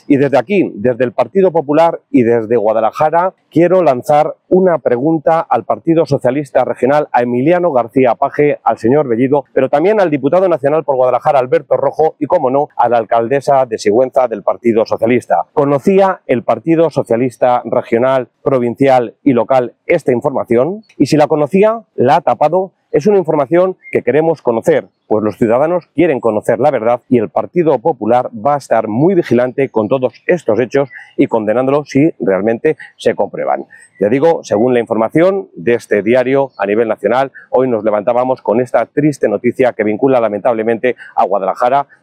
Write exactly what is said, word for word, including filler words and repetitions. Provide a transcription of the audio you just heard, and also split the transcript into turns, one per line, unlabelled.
Y desde aquí, desde el Partido Popular y desde Guadalajara, quiero lanzar una pregunta al Partido Socialista Regional, a Emiliano García Paje, al señor Bellido, pero también al diputado nacional por Guadalajara, Alberto Rojo, y, como no, a la alcaldesa de Sigüenza del Partido Socialista. ¿Conocía el Partido Socialista Regional, provincial y local esta información? Y si la conocía, ¿la ha tapado? Es una información que queremos conocer, pues los ciudadanos quieren conocer la verdad y el Partido Popular va a estar muy vigilante con todos estos hechos y condenándolos si realmente se comprueban. Ya digo, según la información de este diario a nivel nacional, hoy nos levantábamos con esta triste noticia que vincula lamentablemente a Guadalajara